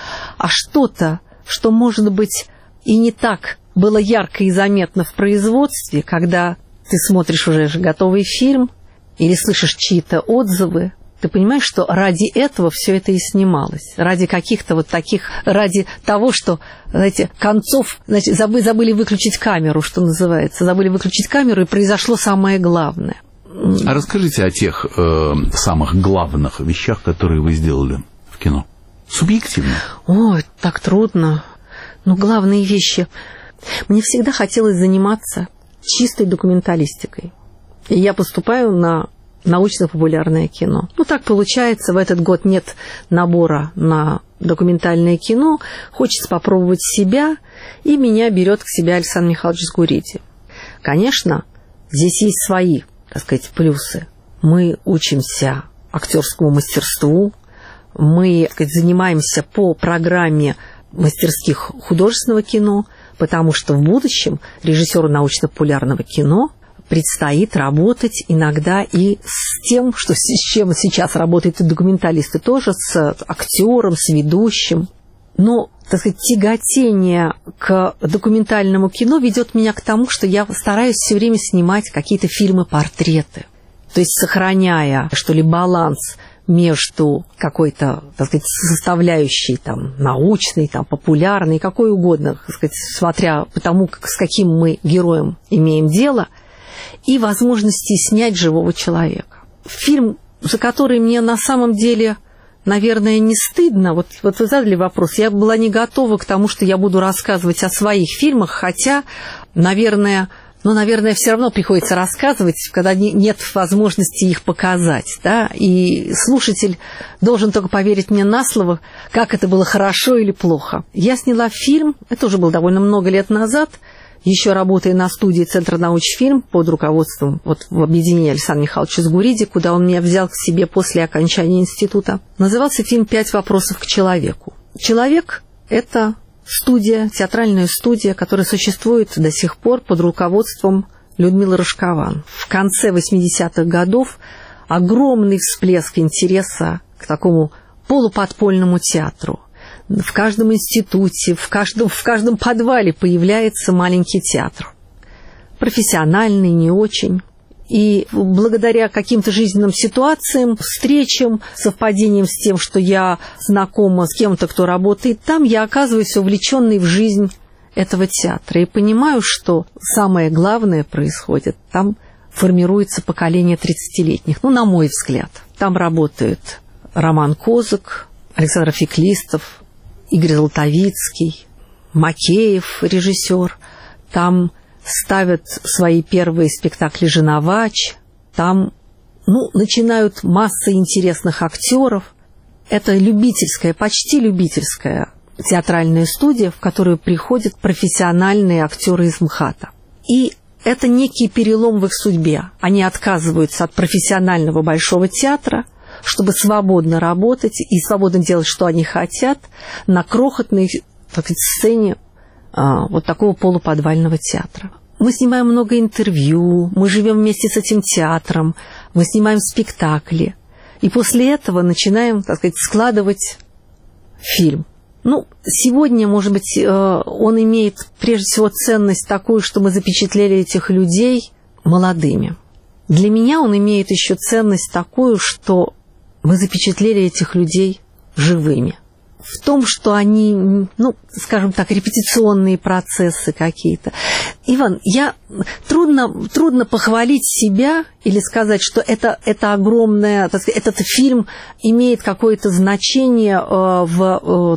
[SPEAKER 2] А что-то, что, может быть, и не так было ярко и заметно в производстве, когда ты смотришь уже готовый фильм или слышишь чьи-то отзывы, ты понимаешь, что ради этого все это и снималось. Ради каких-то вот таких, ради того, что, знаете, концов, значит, забыли выключить камеру, что называется. Забыли выключить камеру, и произошло самое главное.
[SPEAKER 1] А расскажите о тех самых главных вещах, которые вы сделали в кино. Субъективно.
[SPEAKER 2] Ой, так трудно. Главные вещи. Мне всегда хотелось заниматься чистой документалистикой. И я поступаю на научно-популярное кино. Так получается, в этот год нет набора на документальное кино, хочется попробовать себя, и меня берет к себе Александр Михайлович Сгуриди. Конечно, здесь есть свои, так сказать, плюсы. Мы учимся актерскому мастерству, мы, так сказать, занимаемся по программе мастерских художественного кино, потому что в будущем режиссеру научно-популярного кино предстоит работать иногда и с тем, с чем сейчас работают и документалисты тоже, с актером, с ведущим. Но, так сказать, тяготение к документальному кино ведет меня к тому, что я стараюсь все время снимать какие-то фильмы-портреты. То есть сохраняя, что ли, баланс между какой-то, так сказать, составляющей там, научной, там, популярной, какой угодно, так сказать, смотря по тому, с каким мы героем имеем дело, и возможности снять живого человека. Фильм, за который мне на самом деле, наверное, не стыдно. Вот вы задали вопрос. Я была не готова к тому, что я буду рассказывать о своих фильмах, хотя, наверное, все равно приходится рассказывать, когда нет возможности их показать, да, и слушатель должен только поверить мне на слово, как это было хорошо или плохо. Я сняла фильм, это уже было довольно много лет назад, еще работая на студии Центра научфильм под руководством в объединении Александра Михайловича Сгуриди, куда он меня взял к себе после окончания института. Назывался фильм «5 вопросов к человеку». Человек – это студия, театральная студия, которая существует до сих пор под руководством Людмилы Рожкован. В конце 80-х годов огромный всплеск интереса к такому полуподпольному театру. В каждом институте, в каждом подвале появляется маленький театр. Профессиональный, не очень. И благодаря каким-то жизненным ситуациям, встречам, совпадениям с тем, что я знакома с кем-то, кто работает там, я оказываюсь увлеченной в жизнь этого театра. И понимаю, что самое главное происходит. Там формируется поколение 30-летних, на мой взгляд. Там работают Роман Козак, Александр Феклистов, Игорь Золотовицкий, Макеев, режиссер. Там ставят свои первые спектакли «Женовач». Там начинают масса интересных актеров. Это любительская, почти любительская театральная студия, в которую приходят профессиональные актеры из МХАТа. И это некий перелом в их судьбе. Они отказываются от профессионального большого театра, чтобы свободно работать и свободно делать, что они хотят, на крохотной, так сказать, сцене вот такого полуподвального театра. Мы снимаем много интервью, мы живем вместе с этим театром, мы снимаем спектакли. И после этого начинаем, так сказать, складывать фильм. Сегодня, может быть, он имеет прежде всего ценность такую, что мы запечатлели этих людей молодыми. Для меня он имеет еще ценность такую, что мы запечатлели этих людей живыми. В том, что они, скажем так, репетиционные процессы какие-то. Иван, трудно похвалить себя или сказать, что это огромное, так сказать, этот фильм имеет какое-то значение в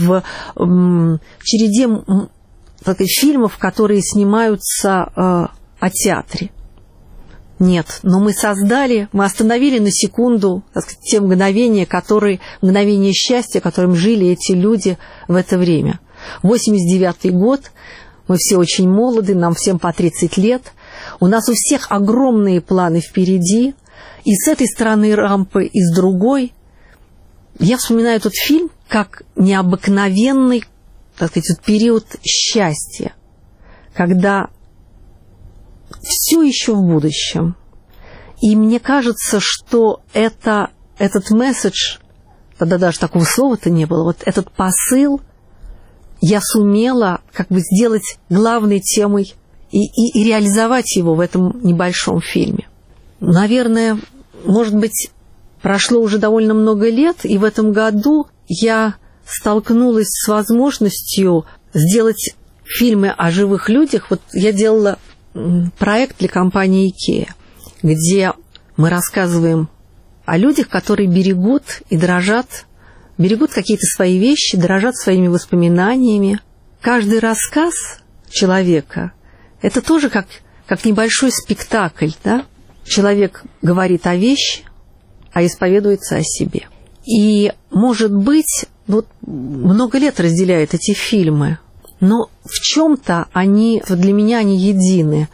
[SPEAKER 2] череде, так сказать, фильмов, которые снимаются о театре. Нет, но мы остановили на секунду, так сказать, те мгновения счастья, которым жили эти люди в это время. 89-й год, мы все очень молоды, нам всем по 30 лет. У нас у всех огромные планы впереди, и с этой стороны рампы, и с другой. Я вспоминаю этот фильм как необыкновенный, так сказать, период счастья, когда все еще в будущем. И мне кажется, что этот месседж, тогда даже такого слова-то не было, вот этот посыл я сумела как бы сделать главной темой и реализовать его в этом небольшом фильме. Наверное, может быть, прошло уже довольно много лет, и в этом году я столкнулась с возможностью сделать фильмы о живых людях. Вот я делала проект для компании IKEA, где мы рассказываем о людях, которые берегут и дорожат, берегут какие-то свои вещи, дорожат своими воспоминаниями. Каждый рассказ человека – это тоже как небольшой спектакль, да? Человек говорит о вещи, а исповедуется о себе. И, может быть, вот много лет разделяют эти фильмы, но в чем-то они, вот для меня они едины.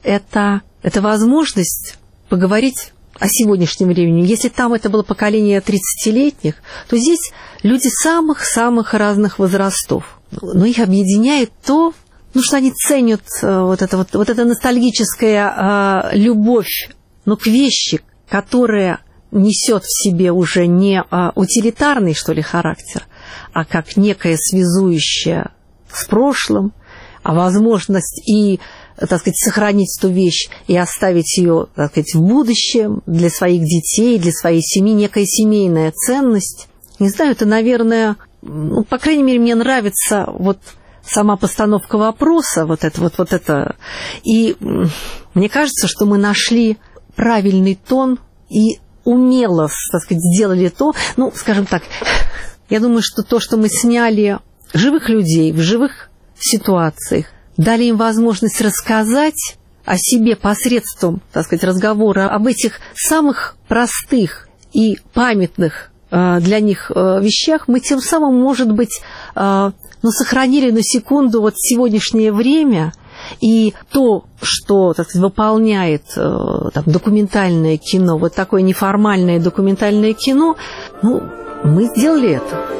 [SPEAKER 2] Это возможность поговорить о сегодняшнем времени. Если там это было поколение 30-летних, то здесь люди самых-самых разных возрастов. Но их объединяет то, что они ценят вот эта ностальгическая любовь, к вещи, которая несет в себе уже не утилитарный, что ли, характер, а как некое связующее с прошлым, а возможность и, так сказать, сохранить эту вещь и оставить ее, так сказать, в будущем для своих детей, для своей семьи, некая семейная ценность. Не знаю, это, наверное, по крайней мере, мне нравится вот сама постановка вопроса, вот это. И мне кажется, что мы нашли правильный тон и умело, так сказать, сделали то, скажем так, я думаю, что то, что мы сняли живых людей в живых ситуациях, дали им возможность рассказать о себе посредством, так сказать, разговора об этих самых простых и памятных для них вещах, мы тем самым, может быть, сохранили на секунду вот сегодняшнее время. И то, что, так сказать, выполняет документальное кино, вот такое неформальное документальное кино, мы сделали это.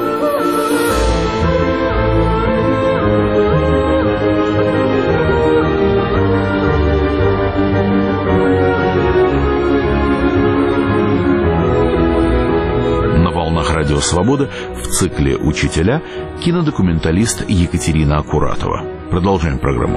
[SPEAKER 1] На волнах Радио Свобода в цикле «Учителя» кинодокументалист Екатерина Акуратова. Продолжаем программу.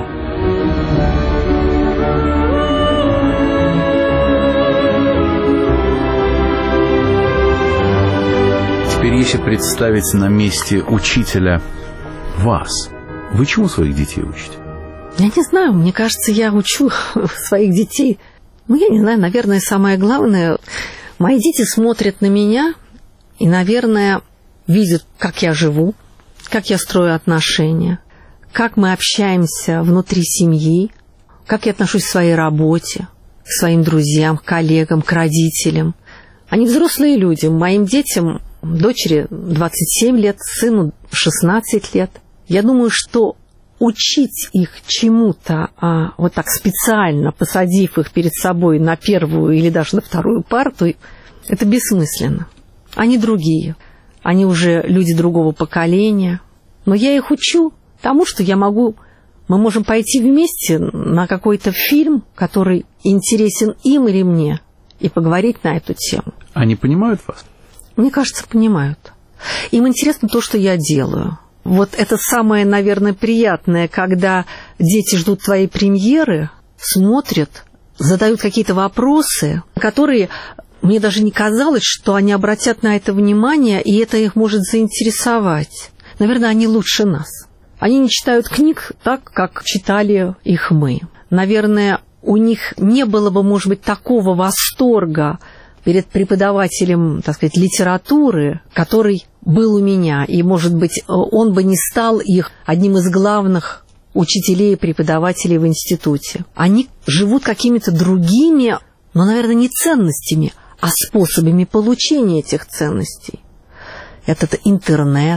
[SPEAKER 1] Теперь, если представить на месте учителя вас, вы чему своих детей учите?
[SPEAKER 2] Я не знаю, мне кажется, я учу своих детей. Я не знаю, наверное, самое главное, мои дети смотрят на меня и, наверное, видят, как я живу, как я строю отношения, как мы общаемся внутри семьи, как я отношусь к своей работе, к своим друзьям, к коллегам, к родителям. Они взрослые люди. Моим детям, дочери 27 лет, сыну 16 лет. Я думаю, что учить их чему-то, вот так специально посадив их перед собой на первую или даже на вторую парту, это бессмысленно. Они другие. Они уже люди другого поколения. Но я их учу тому, что мы можем пойти вместе на какой-то фильм, который интересен им или мне, и поговорить на эту тему.
[SPEAKER 1] Они понимают вас?
[SPEAKER 2] Мне кажется, понимают. Им интересно то, что я делаю. Вот это самое, наверное, приятное, когда дети ждут твоей премьеры, смотрят, задают какие-то вопросы, которые мне даже не казалось, что они обратят на это внимание, и это их может заинтересовать. Наверное, они лучше нас. Они не читают книг так, как читали их мы. Наверное, у них не было бы, может быть, такого восторга перед преподавателем, так сказать, литературы, который был у меня. И, может быть, он бы не стал их одним из главных учителей и преподавателей в институте. Они живут какими-то другими, но, наверное, не ценностями, а способами получения этих ценностей. Это интернет,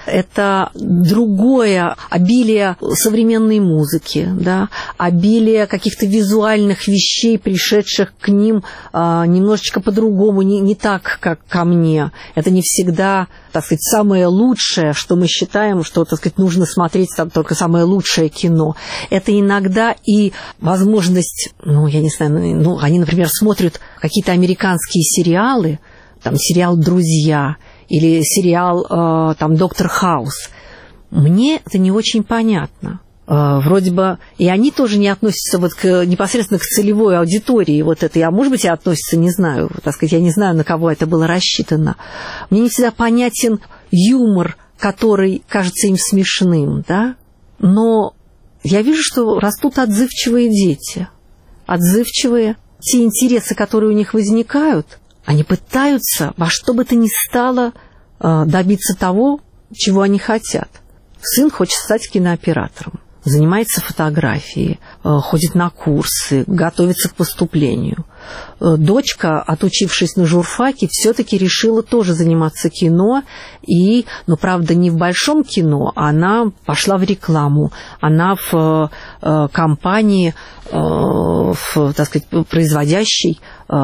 [SPEAKER 2] это другое обилие современной музыки, да, обилие каких-то визуальных вещей, пришедших к ним немножечко по-другому, не так, как ко мне. Это не всегда, так сказать, самое лучшее, что мы считаем, что, так сказать, нужно смотреть там только самое лучшее кино. Это иногда и возможность, я не знаю, они, например, смотрят какие-то американские сериалы, там сериал «Друзья» или сериал там «Доктор Хаус». Мне это не очень понятно. Вроде бы и они тоже не относятся непосредственно к целевой аудитории вот этой, а может быть и относятся, не знаю, так сказать, я не знаю, на кого это было рассчитано. Мне не всегда понятен юмор, который кажется им смешным, да, но я вижу, что растут отзывчивые дети, отзывчивые. Те интересы, которые у них возникают, они пытаются во что бы то ни стало добиться того, чего они хотят. Сын хочет стать кинооператором, занимается фотографией, ходит на курсы, готовится к поступлению. Дочка, отучившись на журфаке, все-таки решила тоже заниматься кино. Правда, не в большом кино, она пошла в рекламу. Она в компании, так сказать, производящей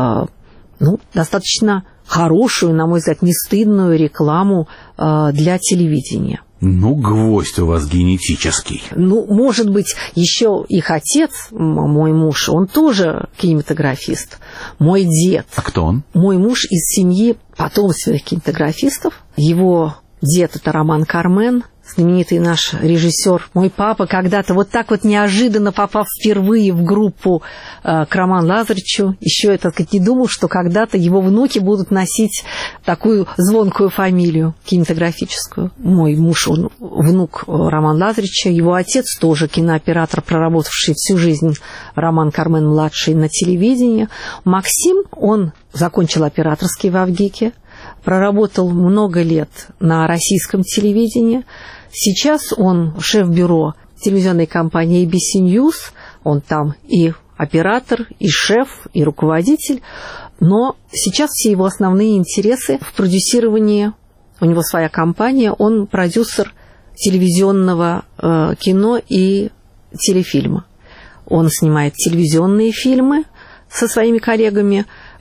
[SPEAKER 2] достаточно хорошую, на мой взгляд, не стыдную рекламу для телевидения.
[SPEAKER 1] Гвоздь у вас генетический.
[SPEAKER 2] Может быть, еще их отец, мой муж, он тоже кинематографист. Мой дед.
[SPEAKER 1] А кто он?
[SPEAKER 2] Мой муж из семьи потомственных кинематографистов. Его дед – это Роман Кармен, знаменитый наш режиссер. Мой папа когда-то вот так вот неожиданно попав впервые в группу к Роману Лазаревичу, еще не думал, что когда-то его внуки будут носить такую звонкую фамилию кинематографическую. Мой муж, он внук Романа Лазаревича, его отец тоже кинооператор, проработавший всю жизнь, Роман Кармен-младший, на телевидении. Максим, он закончил операторский в Авгике, проработал много лет на российском телевидении. Сейчас он шеф-бюро телевизионной компании ABC News. Он там и оператор, и шеф, и руководитель. Но сейчас все его основные интересы в продюсировании. У него своя компания. Он продюсер телевизионного кино и телефильма. Он снимает телевизионные фильмы со своими коллегами,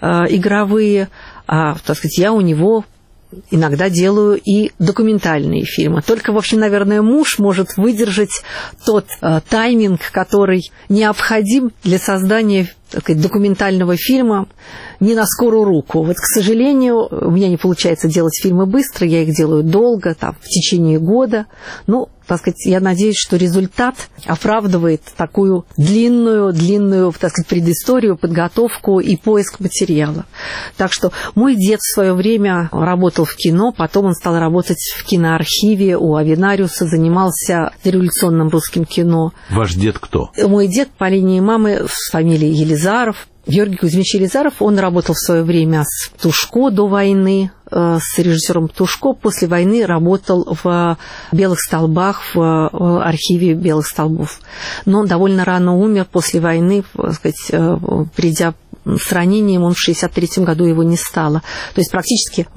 [SPEAKER 2] игровые. Так сказать, я у него иногда делаю и документальные фильмы. Только, в общем, наверное, муж может выдержать тот тайминг, который необходим для создания, так сказать, документального фильма не на скорую руку. К сожалению, у меня не получается делать фильмы быстро, я их делаю долго, в течение года. Так сказать, я надеюсь, что результат оправдывает такую длинную, так сказать, предысторию, подготовку и поиск материала. Так что мой дед в свое время работал в кино, потом он стал работать в киноархиве у Авенариуса, занимался революционным русским кино.
[SPEAKER 1] Ваш дед кто?
[SPEAKER 2] Мой дед по линии мамы с фамилией Елизаров. Георгий Кузьмич Елизаров, он работал в свое время с Птушко до войны, с режиссером Птушко. После войны работал в «Белых столбах», в архиве «Белых столбов». Но он довольно рано умер после войны, так сказать, придя с ранением, он в 1963 году его не стало. То есть практически,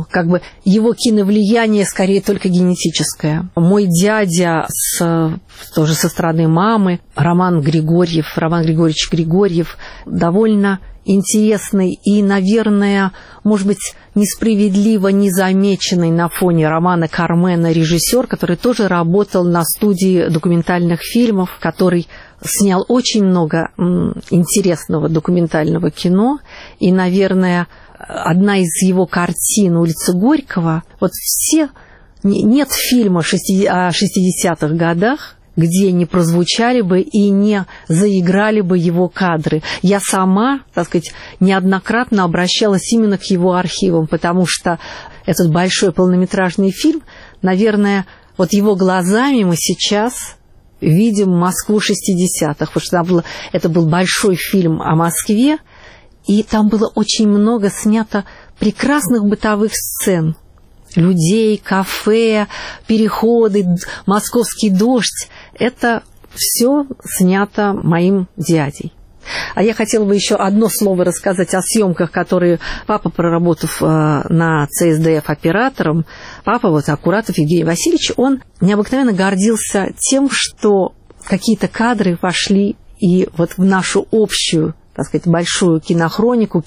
[SPEAKER 2] его киновлияние скорее только генетическое. Мой дядя тоже со стороны мамы, Роман Григорьевич Григорьев, довольно интересный и, наверное, может быть, несправедливо незамеченный на фоне Романа Кармена режиссер, который тоже работал на студии документальных фильмов, который снял очень много интересного документального кино. И, наверное, одна из его картин «Улица Горького», нет фильма о 60-х годах, где не прозвучали бы и не заиграли бы его кадры. Я сама, так сказать, неоднократно обращалась именно к его архивам, потому что этот большой полнометражный фильм, наверное, его глазами мы сейчас видим Москву 60-х, потому что это был большой фильм о Москве, и там было очень много снято прекрасных бытовых сцен. Людей, кафе, переходы, московский дождь. Это все снято моим дядей. А я хотела бы еще одно слово рассказать о съемках, которые папа, проработав на ЦСДФ оператором, папа, вот Акуратов Евгений Васильевич, он необыкновенно гордился тем, что какие-то кадры вошли и вот в нашу общую, так сказать, большую кинохронику,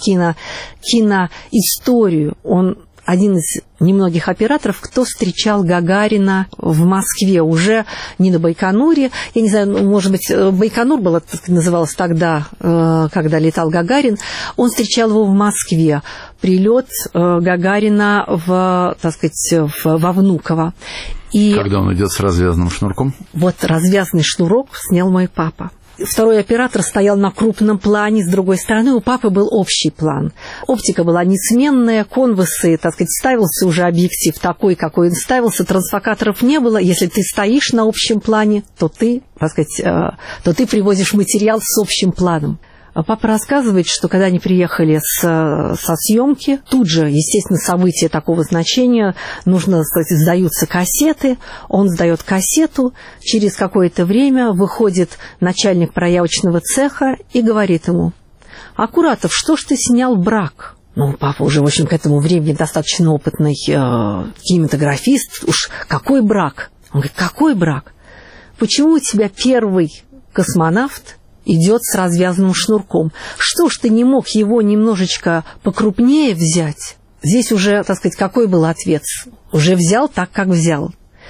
[SPEAKER 2] киноисторию. Он один из немногих операторов, кто встречал Гагарина в Москве, уже не на Байконуре. Я не знаю, может быть, Байконур было, называлось тогда, когда летал Гагарин. Он встречал его в Москве. Прилет Гагарина так сказать, во Внуково. И
[SPEAKER 1] когда он идет с развязанным шнурком? Вот
[SPEAKER 2] развязанный шнурок снял мой папа. Второй оператор стоял на крупном плане, с другой стороны у папы был общий план. Оптика была несменная, конвасы, так сказать, ставился уже объектив такой, какой он ставился, трансфокаторов не было. Если ты стоишь на общем плане, то ты, так сказать, то ты привозишь материал с общим планом. Папа рассказывает, что когда они приехали со съемки, тут же, естественно, события такого значения, нужно, сдаются кассеты, он сдает кассету, через какое-то время выходит начальник проявочного цеха и говорит ему: «Акуратов, что ж ты снял брак?» Ну, папа уже, в общем, к этому времени достаточно опытный кинематографист. Уж какой брак? Он говорит: «Какой брак? Почему у тебя первый космонавт идет с развязанным шнурком? Что ж ты не мог его немножечко покрупнее взять?» Здесь уже, так сказать, какой был ответ? Уже взял так, как взял.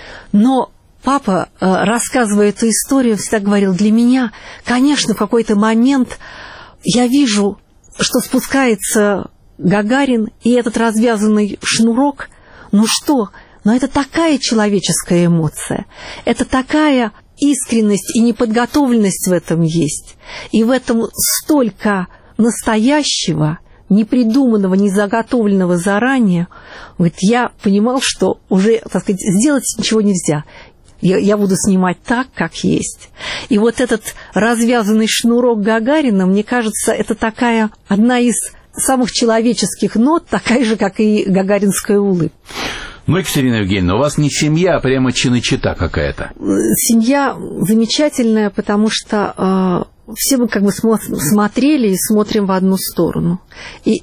[SPEAKER 2] Но папа, рассказывая эту историю, всегда говорил: для меня, конечно, в какой-то момент я вижу, что спускается Гагарин, и этот развязанный шнурок, ну что, но это такая человеческая эмоция, это такая искренность и неподготовленность в этом есть. И в этом столько настоящего, непридуманного, не заготовленного заранее. Говорит, я понимал, что уже, так сказать, сделать ничего нельзя. Я буду снимать так, как есть. И вот этот развязанный шнурок Гагарина, мне кажется, это такая одна из самых человеческих нот, такая же, как и гагаринская улыбка.
[SPEAKER 1] Ну, Екатерина Евгеньевна, у вас не семья, а прямо чиночета какая-то.
[SPEAKER 2] Семья замечательная, потому что все мы как бы смотрели и смотрим в одну сторону. И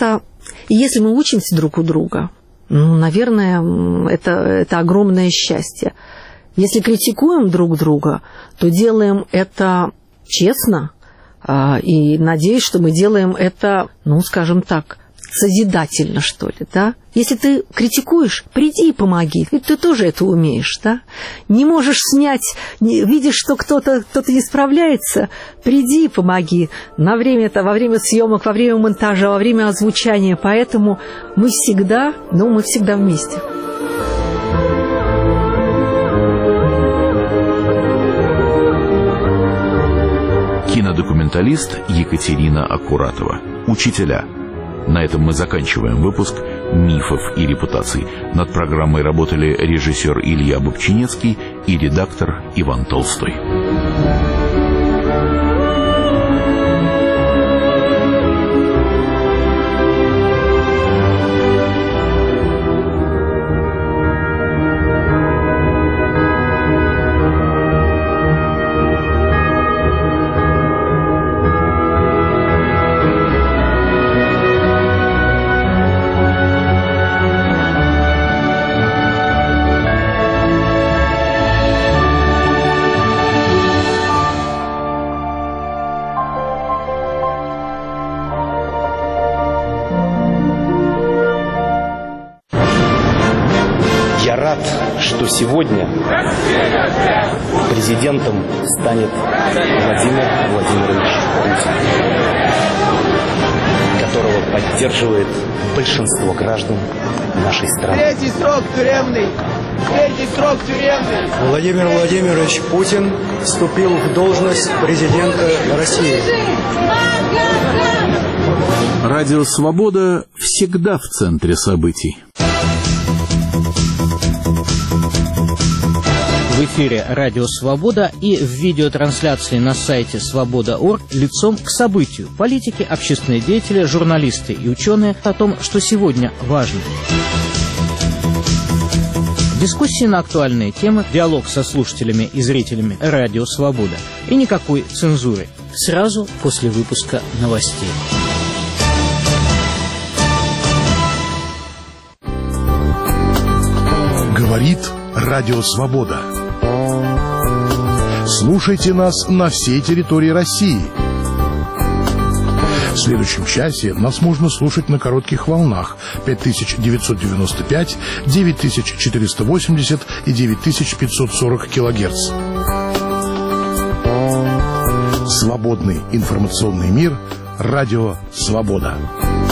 [SPEAKER 2] если мы учимся друг у друга, ну, наверное, это огромное счастье. Если критикуем друг друга, то делаем это честно, и надеюсь, что мы делаем это, ну, скажем так, созидательно, что ли, да? Если ты критикуешь, приди и помоги, ведь ты тоже это умеешь, да? Не можешь снять, видишь, что кто-то не справляется, приди и помоги во время съемок, во время монтажа, во время озвучания, поэтому мы всегда вместе.
[SPEAKER 1] Кинодокументалист Екатерина Акуратова. Учителя. На этом мы заканчиваем выпуск «Мифов и репутаций». Над программой работали режиссер Илья Бобчинецкий и редактор Иван Толстой.
[SPEAKER 9] Что сегодня президентом станет Владимир Владимирович Путин, которого поддерживает большинство граждан нашей страны.
[SPEAKER 10] Третий срок тюремный!
[SPEAKER 8] Владимир Владимирович Путин вступил в должность президента России.
[SPEAKER 1] Радио «Свобода» всегда в центре событий.
[SPEAKER 11] В эфире «Радио Свобода» и в видеотрансляции на сайте «Свобода.орг» лицом к событию. Политики, общественные деятели, журналисты и ученые о том, что сегодня важно. Дискуссии на актуальные темы, диалог со слушателями и зрителями «Радио Свобода» и никакой цензуры. сразу после выпуска новостей.
[SPEAKER 10] Говорит Радио Свобода. Слушайте нас на всей территории России. В следующем часе нас можно слушать на коротких волнах 5995, 9480 и 9540 килогерц. Свободный информационный мир. Радио Свобода.